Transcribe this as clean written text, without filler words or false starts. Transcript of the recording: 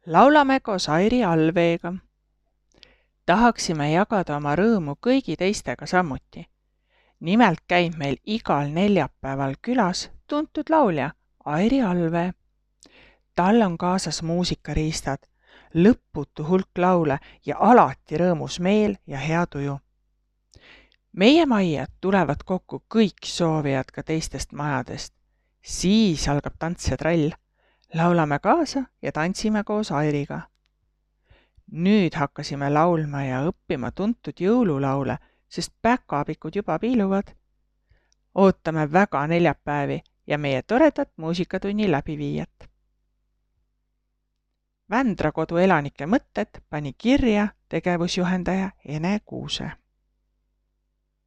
Laulame koos Airi Allveega. Tahaksime jagada oma rõõmu kõigi teistega samuti. Nimelt käib meil igal neljapäeval külas tuntud laulja Airi Allvee. Tal on kaasas muusikariistad, lõputu hulk laule ja alati rõõmus meel ja hea tuju. Meie majja tulevad kokku kõik soovijad ka teistest majadest. Siis algab tants ja trall. Laulame kaasa ja tantsime koos Airiga. Nüüd hakkasime laulma ja õppima tuntud jõululaule, sest päkapikud juba piiluvad. Ootame väga neljapäevi ja meie toredat muusikatunni läbiviijat. Vändra kodu elanike mõtted pani kirja tegevusjuhendaja Ene Kuuse.